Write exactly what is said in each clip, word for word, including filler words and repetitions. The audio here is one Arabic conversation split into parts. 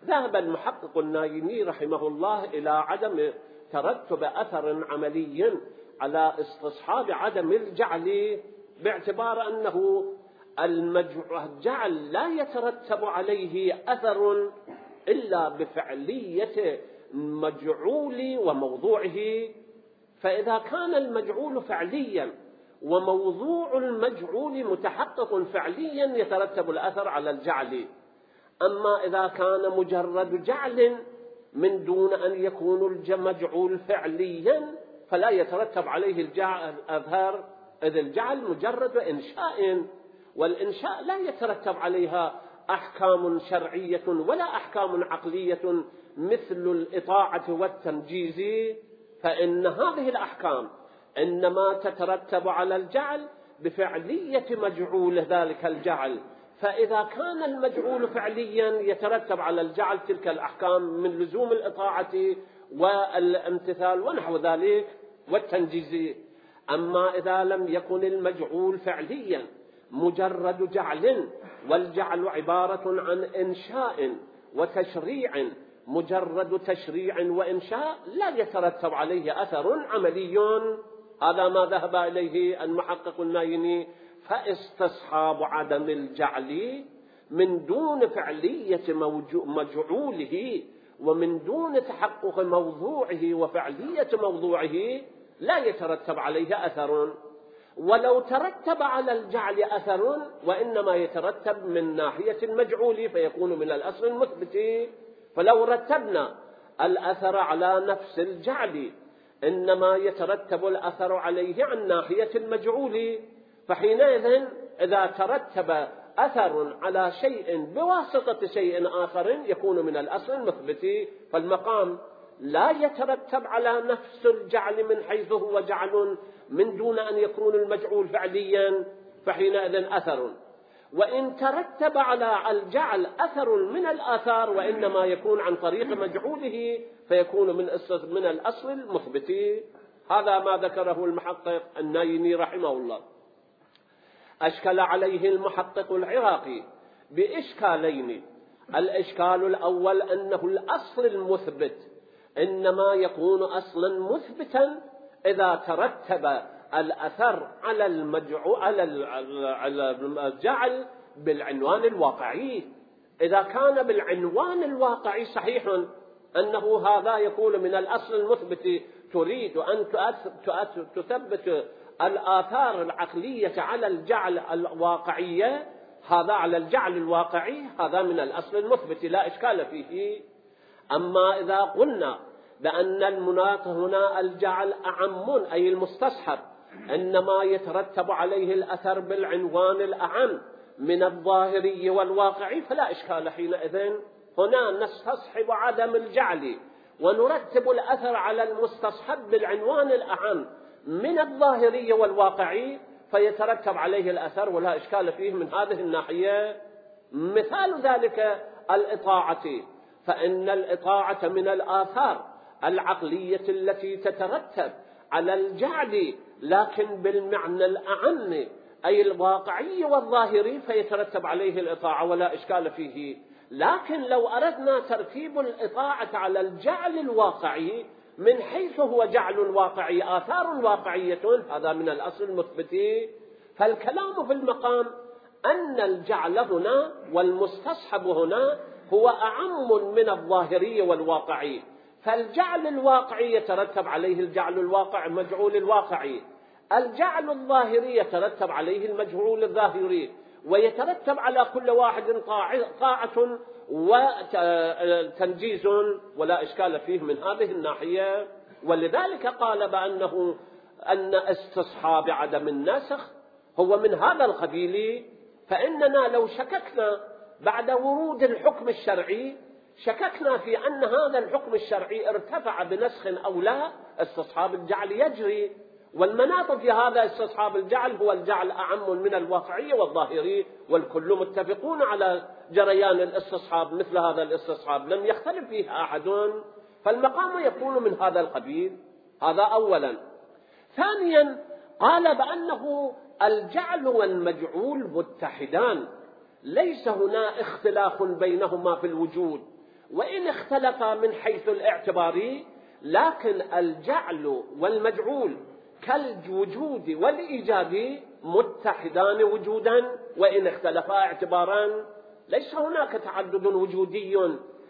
ذهب المحقق النايمي رحمه الله إلى عدم ترتب أثر عملي على استصحاب عدم الجعل، باعتبار أنه الجعل لا يترتب عليه أثر إلا بفعلية المجعول وموضوعه. فإذا كان المجعول فعليا وموضوع المجعول متحقق فعليا يترتب الأثر على الجعل. أما إذا كان مجرد جعل من دون أن يكون المجعول فعليا فلا يترتب عليه الأثر، إذ الجعل مجرد إنشاء، والإنشاء لا يترتب عليها أحكام شرعية ولا أحكام عقلية مثل الإطاعة والتنجيز، فإن هذه الأحكام إنما تترتب على الجعل بفعلية مجعول ذلك الجعل. فإذا كان المجعول فعليا يترتب على الجعل تلك الأحكام من لزوم الإطاعة والامتثال ونحو ذلك والتنجيز. أما إذا لم يكن المجعول فعليا مجرد جعل، والجعل عبارة عن إنشاء وتشريع، مجرد تشريع وإنشاء لا يترتب عليه أثر عملي. هذا ما ذهب إليه المحقق النايمي. فاستصحاب عدم الجعل من دون فعلية مجعوله ومن دون تحقق موضوعه وفعلية موضوعه لا يترتب عليه أثر. ولو ترتب على الجعل أثر وإنما يترتب من ناحية المجعول فيكون من الأصل المثبت. فلو رتبنا الأثر على نفس الجعل إنما يترتب الأثر عليه عن ناحية المجعول، فحينئذ إذا ترتب أثر على شيء بواسطة شيء آخر يكون من الأصل المثبت. فالمقام لا يترتب على نفس الجعل من حيث هو جعل من دون أن يكون المجعول فعليا، فحينئذ أثر. وإن ترتب على الجعل أثر من الآثار وإنما يكون عن طريق مجعوله فيكون من من الأصل المثبت. هذا ما ذكره المحقق النايمي رحمه الله. أشكل عليه المحقق العراقي بإشكالين. الإشكال الأول أنه الأصل المثبت إنما يكون أصلا مثبتا إذا ترتب الأثر على المجعول على الجعل بالعنوان الواقعي. إذا كان بالعنوان الواقعي صحيح أنه هذا يكون من الأصل المثبت، تريد أن تثبت الآثار العقلية على الجعل الواقعية، هذا على الجعل الواقعي هذا من الأصل المثبت لا إشكال فيه. أما إذا قلنا بأن المناط هنا الجعل أعم أي المستصحب إنما يترتب عليه الأثر بالعنوان الأعم من الظاهري والواقعي فلا إشكال حينئذ. هنا نستصحب عدم الجعل ونرتب الأثر على المستصحب بالعنوان الأعم من الظاهري والواقعي فيترتب عليه الأثر ولا إشكال فيه من هذه الناحية. مثال ذلك الإطاعة، فإن الإطاعة من الآثار العقلية التي تترتب على الجعل لكن بالمعنى الأعم أي الواقعي والظاهري فيترتب عليه الإطاعة ولا إشكال فيه. لكن لو أردنا ترتيب الإطاعة على الجعل الواقعي من حيث هو جعل واقعي آثار واقعية هذا من الأصل المثبت. فالكلام في المقام أن الجعل هنا والمستصحب هنا هو أعم من الظاهري والواقعي، فالجعل الواقعي يترتب عليه الجعل الواقع مجعول الواقعي، الجعل الظاهري يترتب عليه المجعول الظاهري، ويترتب على كل واحد طاعة وتنجيز ولا إشكال فيه من هذه الناحية. ولذلك قال بأنه أن استصحاب عدم الناسخ هو من هذا القبيل. فإننا لو شككنا بعد ورود الحكم الشرعي شككنا في أن هذا الحكم الشرعي ارتفع بنسخ أو لا، استصحاب الجعل يجري، والمناط في هذا استصحاب الجعل هو الجعل أعم من الواقعي والظاهري، والكل متفقون على جريان الاستصحاب مثل هذا الاستصحاب لم يختلف فيه أحد، فالمقام يكون من هذا القبيل. هذا أولا. ثانيا قال بأنه الجعل والمجعول متحدان، ليس هنا اختلاف بينهما في الوجود، وإن اختلفا من حيث الاعتبار، لكن الجعل والمجعول كالوجود والإيجاد متحدان وجودا، وإن اختلفا اعتبارا. ليس هناك تعدد وجودي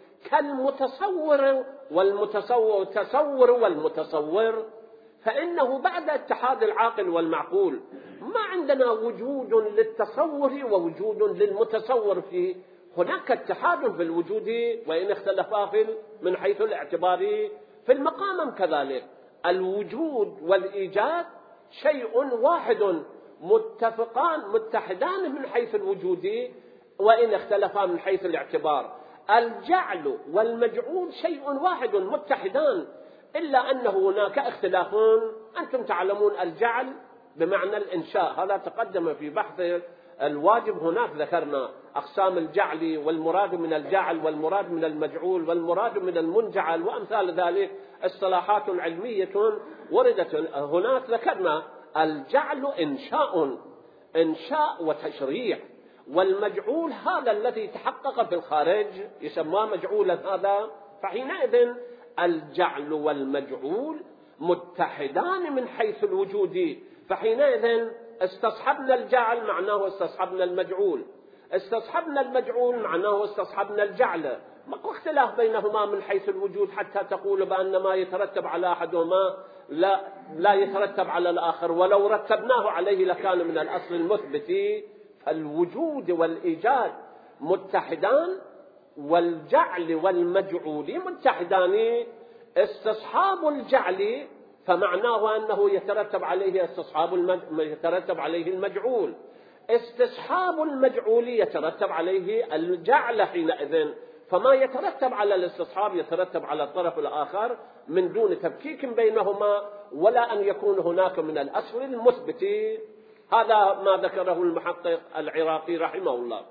كالمتصور والمتصور تصور والمتصور، فإنه بعد اتحاد العاقل والمعقول ما عندنا وجود للتصور ووجود للمتصور، فيه هناك اتحاد في الوجود وإن اختلفا في من حيث الاعتبار. في المقام كذلك الوجود والإيجاد شيء واحد متفقان متحدان من حيث الوجود وإن اختلفا من حيث الاعتبار. الجعل والمجعول شيء واحد متحدان، إلا أن هناك اختلافون. أنتم تعلمون الجعل بمعنى الإنشاء، هذا تقدم في بحث الواجب. هناك ذكرنا أقسام الجعل والمراد من الجعل والمراد من المجعول والمراد من المنجعل وأمثال ذلك، اصطلاحات علمية وردت هناك. ذكرنا الجعل إنشاء إنشاء وتشريع، والمجعول هذا الذي تحقق في الخارج يسمى مجعولا هذا. فحينئذ الجعل والمجعول متحدان من حيث الوجود، فحينئذ استصحبنا الجعل معناه استصحبنا المجعول، استصحبنا المجعول معناه استصحبنا الجعل. ماكو اختلاف بينهما من حيث الوجود حتى تقول بأن ما يترتب على أحدهما لا لا يترتب على الآخر، ولو رتبناه عليه لكان من الأصل المثبت. فالوجود والإيجاد متحدان، والجعل والمجعول متحدان. استصحاب الجعل فمعناه أنه يترتب عليه استصحاب المج... يترتب عليه المجعول، استصحاب المجعول يترتب عليه الجعل حينئذ. فما يترتب على الاستصحاب يترتب على الطرف الآخر من دون تفكيك بينهما، ولا أن يكون هناك من الأصل المثبت. هذا ما ذكره المحقق العراقي رحمه الله.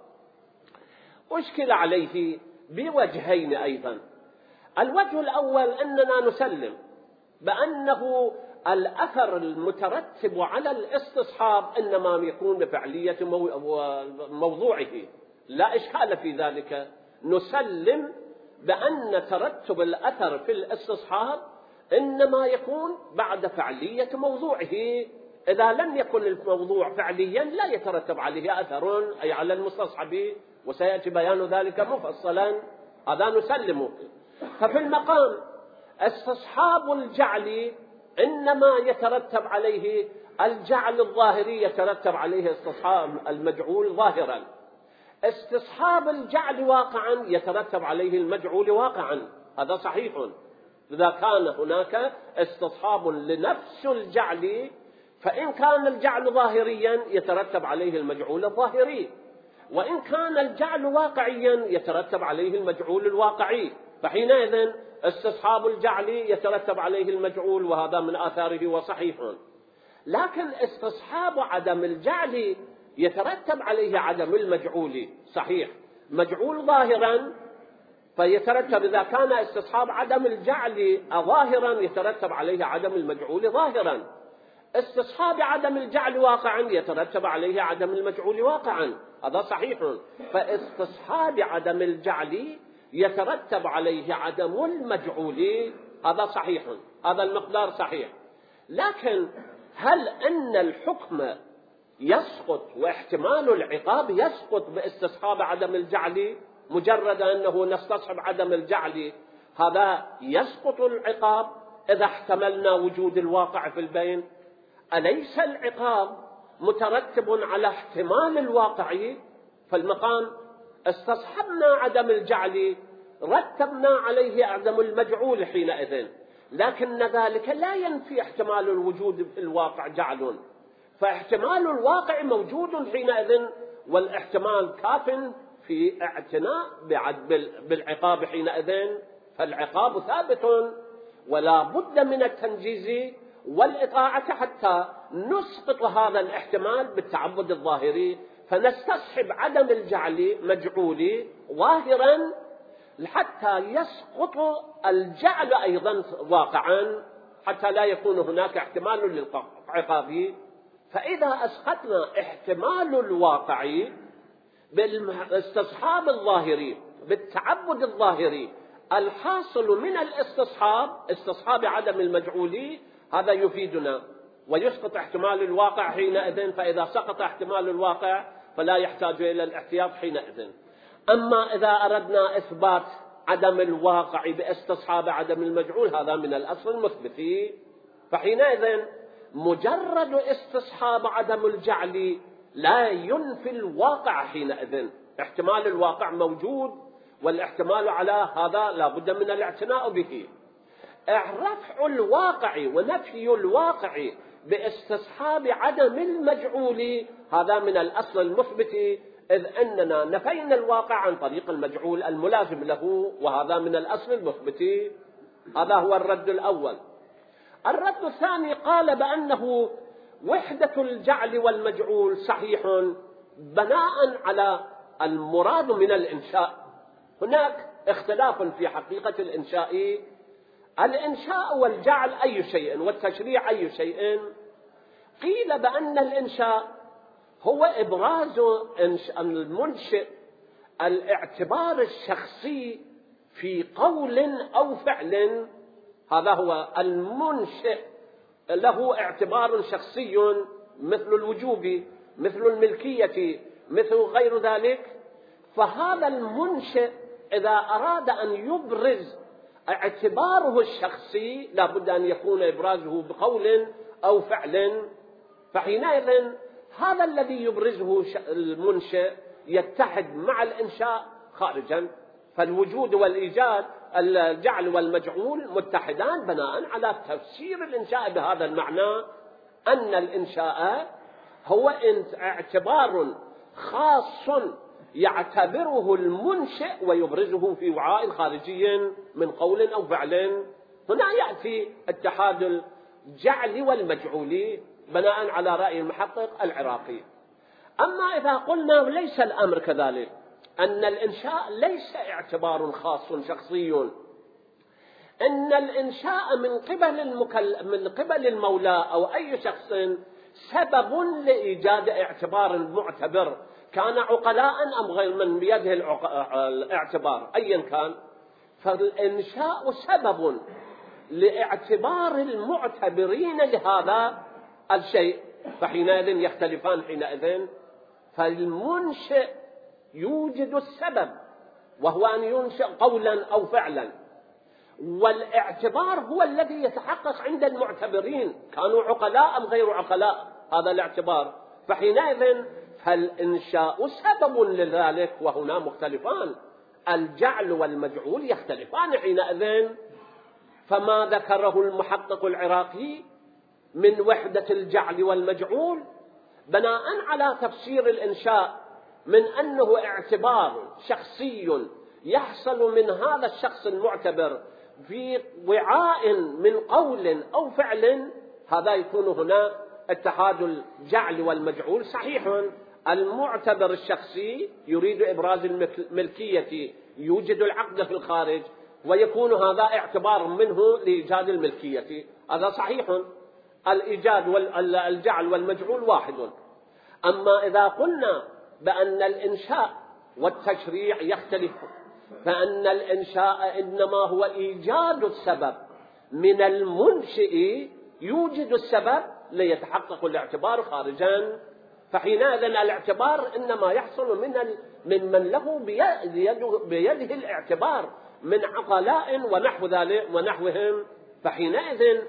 أشكل عليه بوجهين أيضا. الوجه الأول أننا نسلم بأنه الأثر المترتب على الاستصحاب إنما يكون بفعلية موضوعه، لا إشكال في ذلك. نسلم بأن ترتب الأثر في الاستصحاب إنما يكون بعد فعلية موضوعه. إذا لم يكن الموضوع فعليا لا يترتب عليه أثر أي على المستصحب، وسيأتي بيان ذلك مفصلا. هذا نسلمه. ففي المقام استصحاب الجعل إنما يترتب عليه الجعل الظاهري، يترتب عليه استصحاب المجعول ظاهرا. استصحاب الجعل واقعا يترتب عليه المجعول واقعا، هذا صحيح. إذا كان هناك استصحاب لنفس الجعل، فإن كان الجعل ظاهريا يترتب عليه المجعول الظاهري، وإن كان الجعل واقعيا يترتب عليه المجعول الواقعي. فحينئذ استصحاب الجعل يترتب عليه المجعول، وهذا من آثاره وصحيح. لكن استصحاب عدم الجعل يترتب عليه عدم المجعول، صحيح. مجعول ظاهرا فيترتب إذا كان استصحاب عدم الجعل ظاهرا يترتب عليه عدم المجعول ظاهرا. استصحاب عدم الجعل واقعا يترتب عليه عدم المجعول واقعا، هذا صحيح. فاستصحاب عدم الجعل يترتب عليه عدم المجعول، هذا صحيح، هذا المقدار صحيح. لكن هل أن الحكم يسقط واحتمال العقاب يسقط باستصحاب عدم الجعل؟ مجرد أنه نستصحب عدم الجعل هذا يسقط العقاب إذا احتملنا وجود الواقع في البين؟ أليس العقاب مترتب على احتمال الواقع؟ فالمقام استصحبنا عدم الجعل رتبنا عليه عدم المجعول حينئذ، لكن ذلك لا ينفي احتمال الوجود في الواقع جعل، فاحتمال الواقع موجود حينئذ، والاحتمال كاف في اعتناء بالعقاب حينئذ. فالعقاب ثابت ولا بد من التنجيز والإطاعة حتى نسقط هذا الاحتمال بالتعبد الظاهري، فنستصحب عدم الجعل مجعول ظاهرا حتى يسقط الجعل أيضا واقعا، حتى لا يكون هناك احتمال للعقاب. فإذا أسقطنا احتمال الواقع بالاستصحاب الظاهري بالتعبد الظاهري الحاصل من الاستصحاب، استصحاب عدم المجعول، هذا يفيدنا ويسقط احتمال الواقع حينئذ. فإذا سقط احتمال الواقع فلا يحتاج إلى الاحتياط حينئذ. أما إذا أردنا إثبات عدم الواقع باستصحاب عدم المجعول، هذا من الأصل المثبت، فحينئذ مجرد استصحاب عدم الجعل لا ينفي الواقع. حينئذ احتمال الواقع موجود، والاحتمال على هذا لا بد من الاعتناء به. رفع الواقع ونفي الواقع باستصحاب عدم المجعول هذا من الأصل المثبت، إذ أننا نفينا الواقع عن طريق المجعول الملازم له، وهذا من الأصل المثبت. هذا هو الرد الأول. الرد الثاني قال بأنه وحدة الجعل والمجعول صحيح بناء على المراد من الإنشاء. هناك اختلاف في حقيقة الإنشاء. الإنشاء والجعل أي شيء، والتشريع أي شيء. قيل بأن الإنشاء هو إبراز المنشئ الاعتبار الشخصي في قول أو فعل. هذا هو المنشئ، له اعتبار شخصي مثل الوجوب، مثل الملكية، مثل غير ذلك. فهذا المنشئ إذا أراد أن يبرز اعتباره الشخصي لا بد أن يكون إبرازه بقول أو فعل. فحينئذ هذا الذي يبرزه المنشئ يتحد مع الإنشاء خارجا. فالوجود والإيجاد، الجعل والمجعول متحدان بناء على تفسير الإنشاء بهذا المعنى، أن الإنشاء هو اعتبار خاص يعتبره المنشئ ويبرزه في وعاء خارجي من قول أو فعل. هنا يأتي اتحاد الجعل والمجعول بناء على رأي المحقق العراقي. أما إذا قلنا ليس الأمر كذلك، أن الإنشاء ليس اعتبار خاص شخصي، أن الإنشاء من قبل المكل... من قبل المولى أو أي شخص سبب لإيجاد اعتبار معتبر، كان عقلاء أم غير من بيده الاعتبار أيا كان. فالإنشاء سبب لاعتبار المعتبرين لهذا الشيء، فحينئذ يختلفان. حينئذ فالمنشئ يوجد السبب وهو أن ينشئ قولا أو فعلا، والاعتبار هو الذي يتحقق عند المعتبرين كانوا عقلاء أم غير عقلاء، هذا الاعتبار. فحينئذ فالإنشاء سبب لذلك، وهنا مختلفان. الجعل والمجعول يختلفان حينئذ. فما ذكره المحقق العراقي من وحدة الجعل والمجعول بناء على تفسير الإنشاء من أنه اعتبار شخصي يحصل من هذا الشخص المعتبر في وعاء من قول أو فعل، هذا يكون هنا اتحاد الجعل والمجعول صحيح. المعتبر الشخصي يريد إبراز الملكية، يوجد العقد في الخارج، ويكون هذا اعتبار منه لإيجاد الملكية، هذا صحيح. الإيجاد والجعل والمجعول واحد. أما إذا قلنا بأن الإنشاء والتشريع يختلف، فأن الإنشاء إنما هو إيجاد السبب من المنشئ، يوجد السبب ليتحقق الاعتبار خارجا. فحينئذ الاعتبار إنما يحصل من من من له بيده, بيده الاعتبار من عقلاء ونحو ذلك ونحوهم. فحينئذ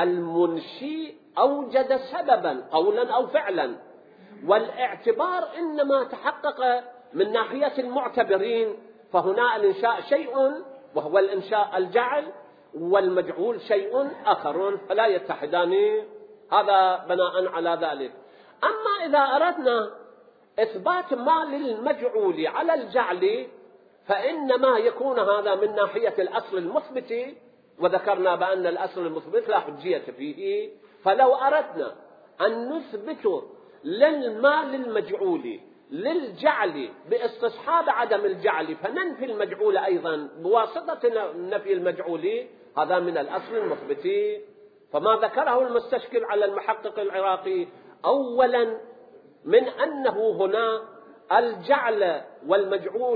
المنشئ أوجد سببا قولا أو فعلا، والاعتبار إنما تحقق من ناحية المعتبرين. فهنا الإنشاء شيء وهو الإنشاء الجعل، والمجعول شيء آخر، فلا يتحدان. هذا بناء على ذلك. أما إذا أردنا إثبات ما للمجعول على الجعل فإنما يكون هذا من ناحية الأصل المثبت، وذكرنا بأن الأصل المثبت لا حجية فيه. فلو أردنا أن نثبت للمال المجعول للجعل باستصحاب عدم الجعل فننفي المجعول أيضا بواسطة نفي المجعول، هذا من الأصل المثبت. فما ذكره المستشكل على المحقق العراقي أولا من أنه هنا الجعل والمجعول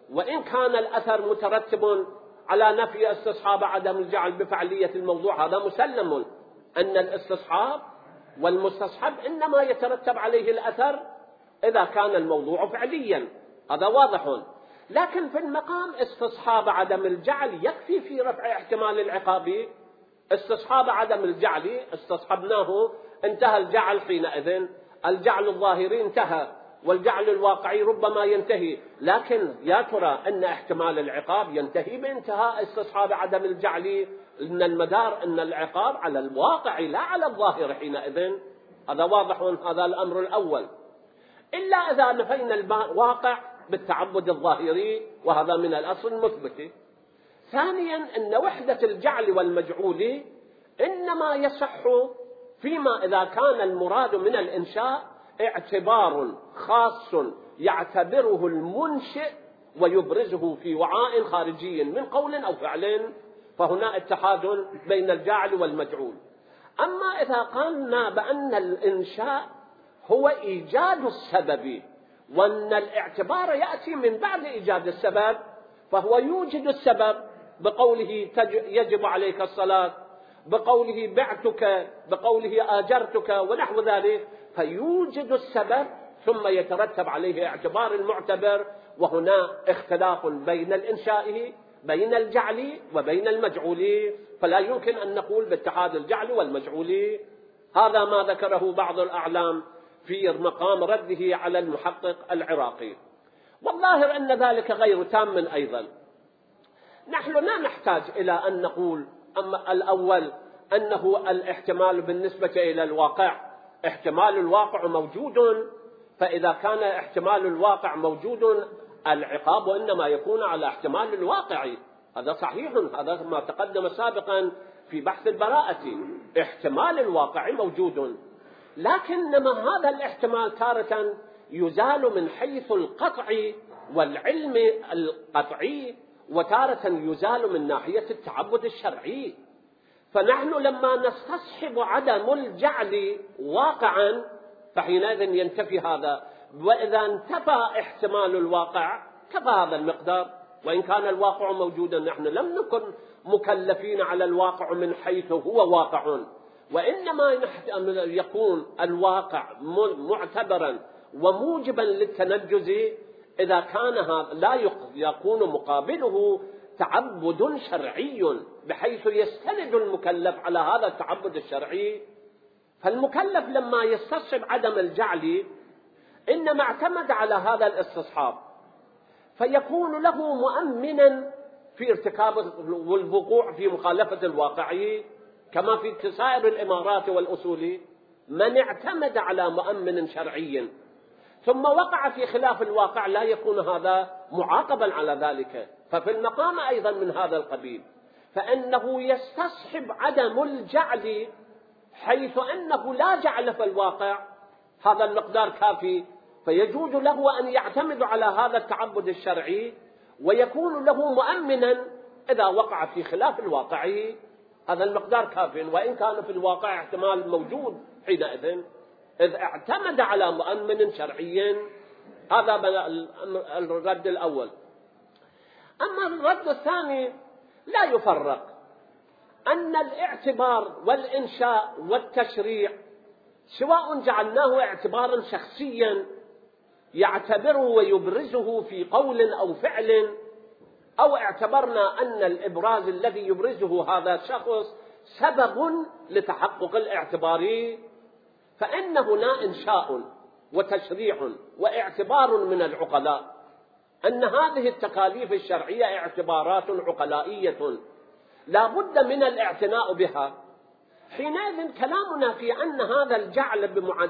وإن كان الأثر مترتب على نفي استصحاب عدم الجعل بفعلية الموضوع، هذا مسلم أن الاستصحاب والمستصحب إنما يترتب عليه الأثر إذا كان الموضوع فعليا، هذا واضح. لكن في المقام استصحاب عدم الجعل يكفي في رفع احتمال العقاب. استصحاب عدم الجعل استصحبناه، انتهى الجعل حينئذ، الجعل الظاهري انتهى، والجعل الواقعي ربما ينتهي، لكن يا ترى أن احتمال العقاب ينتهي بانتهاء استصحاب عدم الجعل؟ إن المدار أن العقاب على الواقع لا على الظاهر حينئذ، هذا واضح. هذا الأمر الأول، إلا إذا نفينا الواقع بالتعبد الظاهري، وهذا من الأصل المثبت. ثانيا أن وحدة الجعل والمجعول إنما يصح فيما إذا كان المراد من الإنشاء اعتبار خاص يعتبره المنشئ ويبرزه في وعاء خارجي من قول أو فعل، فهنا اتحاد بين الجاعل والمجعول. أما إذا قلنا بأن الإنشاء هو إيجاد السبب، وأن الاعتبار يأتي من بعد إيجاد السبب، فهو يوجد السبب بقوله يجب عليك الصلاة، بقوله بعتك، بقوله آجرتك ونحو ذلك، فيوجد السبب ثم يترتب عليه اعتبار المعتبر. وهنا اختلاف بين الإنشاء، بين الجعل وبين المجعول، فلا يمكن أن نقول باتحاد الجعل والمجعول. هذا ما ذكره بعض الأعلام في مقام رده على المحقق العراقي، والظاهر أن ذلك غير تام أيضا. نحن لا نحتاج إلى أن نقول أما الأول أنه الاحتمال بالنسبة إلى الواقع، احتمال الواقع موجود، فإذا كان احتمال الواقع موجود العقاب إنما يكون على احتمال الواقع، هذا صحيح، هذا ما تقدم سابقا في بحث البراءة، احتمال الواقع موجود، لكنما هذا الاحتمال تارة يزال من حيث القطع والعلم القطعي، وتارة يزال من ناحية التعبد الشرعي. فنحن لما نستصحب عدم الجعل واقعا فحينئذ ينتفي هذا، وإذا انتفى احتمال الواقع كفى هذا المقدار. وإن كان الواقع موجودا، نحن لم نكن مكلفين على الواقع من حيث هو واقع، وإنما يكون الواقع معتبرا وموجبا للتنجز إذا كان هذا لا يكون مقابله تعبد شرعي بحيث يستند المكلف على هذا التعبد الشرعي. فالمكلف لما يستصحب عدم الجعل إنما اعتمد على هذا الاستصحاب، فيكون له مؤمنا في ارتكاب والوقوع في مخالفة الواقعي، كما في سائر الإمارات والأصول. من اعتمد على مؤمن شرعي ثم وقع في خلاف الواقع لا يكون هذا معاقبا على ذلك. ففي المقام أيضا من هذا القبيل، فإنه يستصحب عدم الجعل حيث أنه لا جعل في الواقع، هذا المقدار كافي، فيجوز له أن يعتمد على هذا التعبد الشرعي ويكون له مؤمنا إذا وقع في خلاف الواقع، هذا المقدار كافي، وإن كان في الواقع احتمال موجود حينئذ إذ اعتمد على مؤمن شرعي. هذا الرد الأول. أما الرد الثاني لا يفرق أن الاعتبار والإنشاء والتشريع سواء جعلناه اعتبارا شخصيا يعتبره ويبرزه في قول أو فعل، أو اعتبرنا أن الإبراز الذي يبرزه هذا الشخص سبب لتحقق الاعتبار، فإن هنا إنشاء وتشريع واعتبار من العقلاء، أن هذه التكاليف الشرعية اعتبارات عقلائية لا بد من الاعتناء بها. حينئذ كلامنا في أن هذا الجعل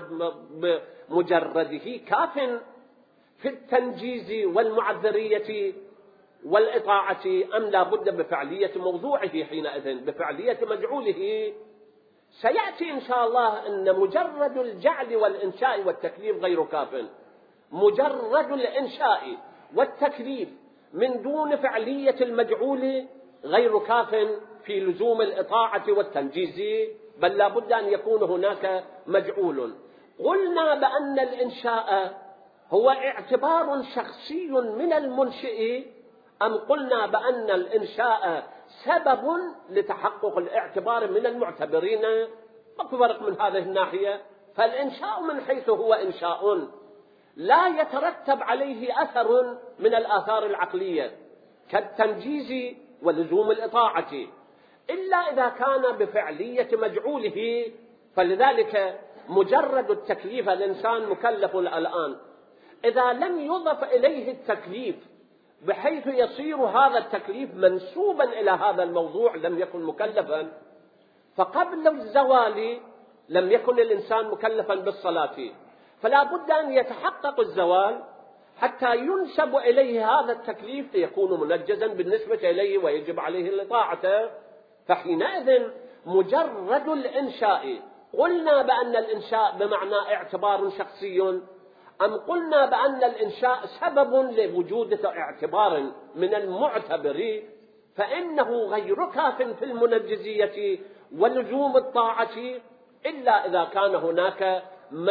بمجرده كاف في التنجيز والمعذرية والإطاعة، أم لا بد بفعلية موضوعه حينئذ، بفعلية مجعوله؟ سيأتي إن شاء الله أن مجرد الجعل والإنشاء والتكليف غير كاف. مجرد الإنشاء والتكليف من دون فعلية المجعول غير كاف في لزوم الإطاعة والتنجيز، بل لا بد أن يكون هناك مجعول. قلنا بأن الإنشاء هو اعتبار شخصي من المنشئ أم قلنا بأن الإنشاء سبب لتحقق الاعتبار من المعتبرين؟ ماكو فرق من هذه الناحية. فالإنشاء من حيث هو إنشاء لا يترتب عليه أثر من الآثار العقلية كالتنجيز ولزوم الإطاعة إلا إذا كان بفعلية مجعوله. فلذلك مجرد التكليف، الإنسان مكلف الآن، إذا لم يضف إليه التكليف بحيث يصير هذا التكليف منسوبا إلى هذا الموضوع لم يكن مكلفا. فقبل الزوال لم يكن الإنسان مكلفا بالصلاة، فلا بد أن يتحقق الزوال حتى ينسب إليه هذا التكليف ليكون منجزا بالنسبة إليه ويجب عليه الإطاعة. فحينئذ مجرد الإنشاء، قلنا بأن الإنشاء بمعنى اعتبار شخصي أم قلنا بأن الإنشاء سبب لوجود اعتبار من المعتبر، فإنه غير كاف في المنجزية ولزوم الطاعة إلا إذا كان هناك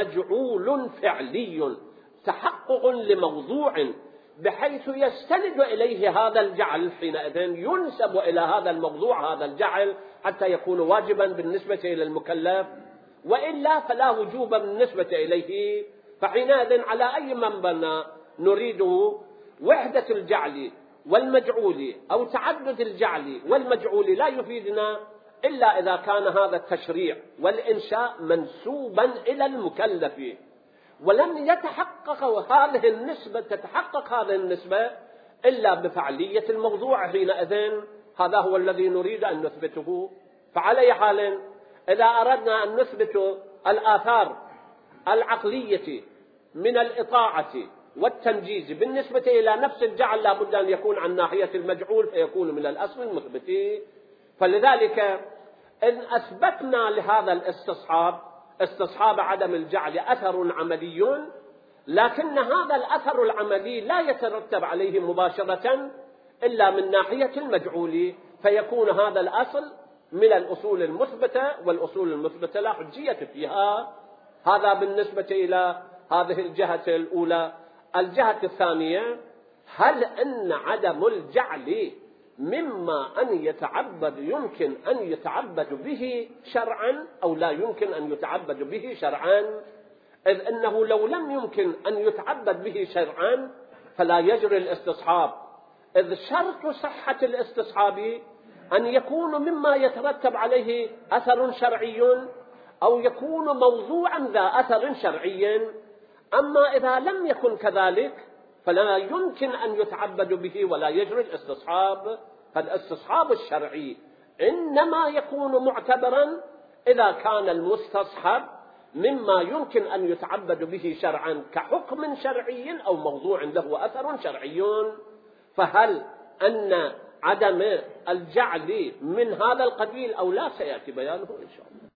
مجعول فعلي تحقق لموضوع بحيث يستند إليه هذا الجعل، حينئذ ينسب إلى هذا الموضوع هذا الجعل حتى يكون واجبا بالنسبة إلى المكلف، وإلا فلا وجوب بالنسبة إليه. فحينئذ على أي منبر نريده وحدة الجعل والمجعول أو تعدد الجعل والمجعول لا يفيدنا إلا إذا كان هذا التشريع والإنشاء منسوبا إلى المكلف، ولم يتحقق هذه النسبة تتحقق هذه النسبة إلا بفعلية الموضوع. حينئذ هذا هو الذي نريد أن نثبته. فعلى أي حال إذا أردنا أن نثبت الآثار العقلية من الإطاعة والتنجيز بالنسبة إلى نفس الجعل لا بد أن يكون عن ناحية المجعول فيكون من الأصل المثبت. فلذلك إن أثبتنا لهذا الاستصحاب استصحاب عدم الجعل أثر عملي، لكن هذا الأثر العملي لا يترتب عليه مباشرة إلا من ناحية المجعول، فيكون هذا الأصل من الأصول المثبتة، والأصول المثبتة لا حجية فيها. هذا بالنسبة إلى هذه الجهة الأولى. الجهة الثانية، هل أن عدم الجعل مما أن يتعبد يمكن أن يتعبد به شرعا أو لا يمكن أن يتعبد به شرعا؟ إذ أنه لو لم يمكن أن يتعبد به شرعا فلا يجري الاستصحاب، إذ شرط صحة الاستصحاب أن يكون مما يترتب عليه أثر شرعي أو يكون موضوعا ذا أثر شرعي. أما إذا لم يكن كذلك فلا يمكن أن يتعبد به ولا يجري الاستصحاب. فالاستصحاب الشرعي إنما يكون معتبرا إذا كان المستصحب مما يمكن أن يتعبد به شرعا كحكم شرعي أو موضوع له أثر شرعي. فهل أن عدم الجعل من هذا القبيل أو لا سيأتي بيانه إن شاء الله.